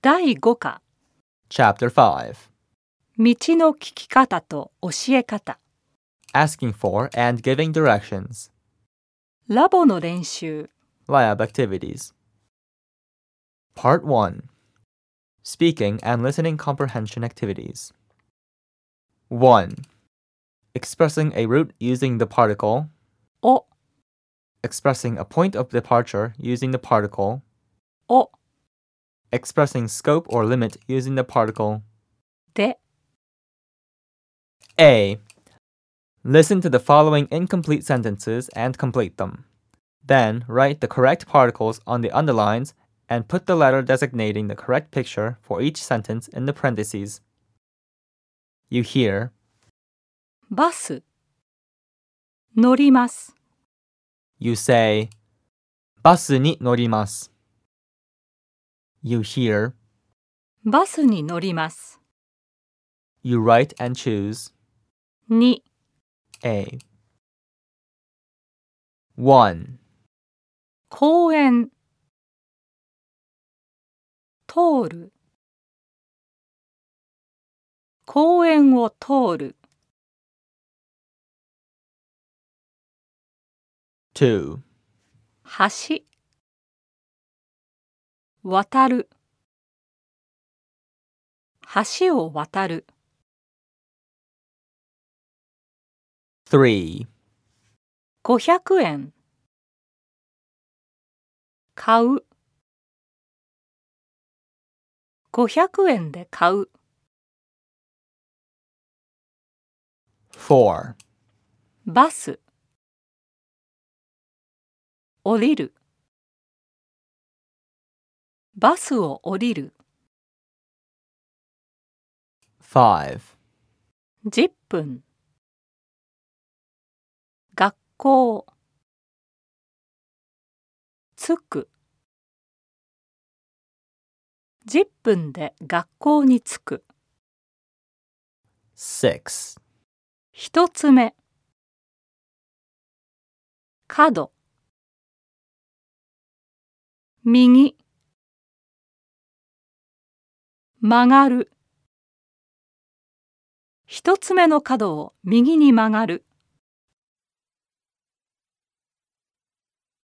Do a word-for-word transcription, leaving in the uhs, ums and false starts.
だいご課 Chapter five. 道の聞き方と教え方 Asking for and giving directions. ラボの練習 Lab activities. Part one. Speaking and listening comprehension activities. one. Expressing a route using the particle. お Expressing a point of departure using the particle. お Expressing scope or limit using the particle. で A. Listen to the following incomplete sentences and complete them. Then write the correct particles on the underlines and put the letter designating the correct picture for each sentence in the parentheses. You hear バス乗ります You say バスに乗ります You hear バスに乗ります You write and choose に A. one. 公園通る公園を通る two. 橋渡る橋を渡る three. ごひゃくえん買うごひゃくえんで買う four. バス降りるバスを降りる five. じゅっぷん学校着くじゅっぷんで学校に着く six. 一つ目角右曲がる一つ目の角を右に曲がる